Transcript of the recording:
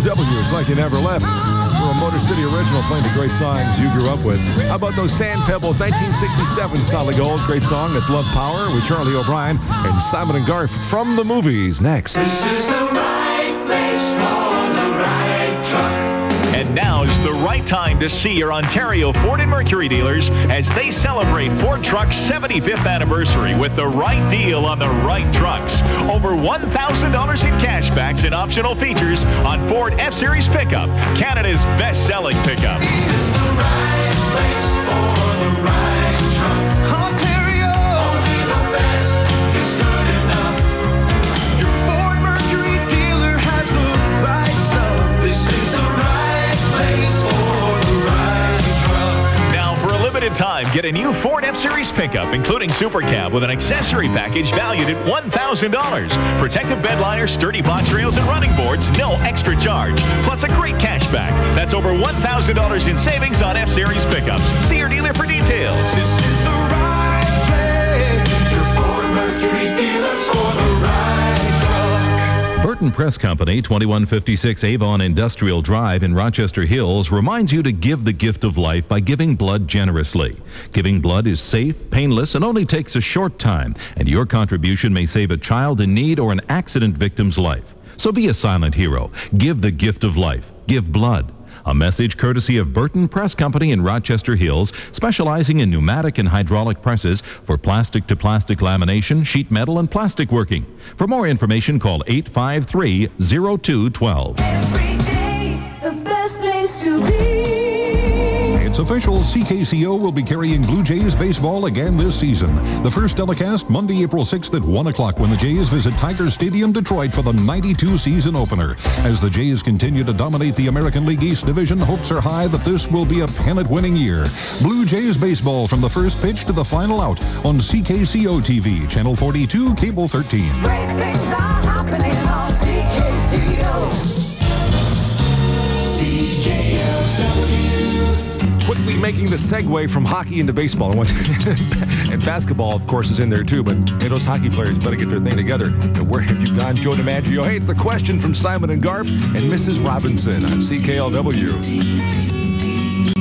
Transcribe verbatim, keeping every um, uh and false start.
W. It's like you never left. We're a Motor City original playing the great songs you grew up with. How about those Sand Pebbles? nineteen sixty-seven Solid Gold. Great song. That's Love Power with Charlie O'Brien and Simon and Garth from the movies. Next. This is the right place for the right truck. And now's the right time to see your Ontario Ford and Mercury dealers as they celebrate Ford Truck's seventy-fifth anniversary with the right deal on the right trucks. Over one thousand dollars in cashbacks and optional features on Ford F-Series pickup, Canada's best-selling pickup. This is the right place for the right truck. Ontario, only the best is good enough. Your Ford Mercury dealer has the right stuff. This is the right place for the right truck. Now, for a limited time, get a new Ford F-Series pickup, including Super Cab, with an accessory package valued at one thousand dollars. Protective bed liners, sturdy box rails, and running boards, no extra charge. Plus a great cashback. That's over one thousand dollars in savings on F-Series pickups. See your dealer for details. This is the right place. Your Ford Mercury dealer for the right truck. Burton Press Company, twenty-one fifty-six Avon Industrial Drive in Rochester Hills, reminds you to give the gift of life by giving blood generously. Giving blood is safe, painless, and only takes a short time, and your contribution may save a child in need or an accident victim's life. So be a silent hero. Give the gift of life. Give blood. A message courtesy of Burton Press Company in Rochester Hills, specializing in pneumatic and hydraulic presses for plastic-to-plastic lamination, sheet metal, and plastic working. For more information, call eight five three, zero two one two. Every day, the best place to be. It's official, C K C O will be carrying Blue Jays baseball again this season. The first telecast Monday, April sixth at one o'clock when the Jays visit Tiger Stadium, Detroit for the ninety-two season opener. As the Jays continue to dominate the American League East Division, hopes are high that this will be a pennant-winning year. Blue Jays baseball from the first pitch to the final out on C K C O T V, Channel forty-two, Cable thirteen. Great things are happening on C K C O. C K L W. Quickly making the segue from hockey into baseball. And basketball, of course, is in there too, but hey, those hockey players better get their thing together. And where have you gone, Joe DiMaggio? Hey, it's the question from Simon and Garth and Missus Robinson on C K L W.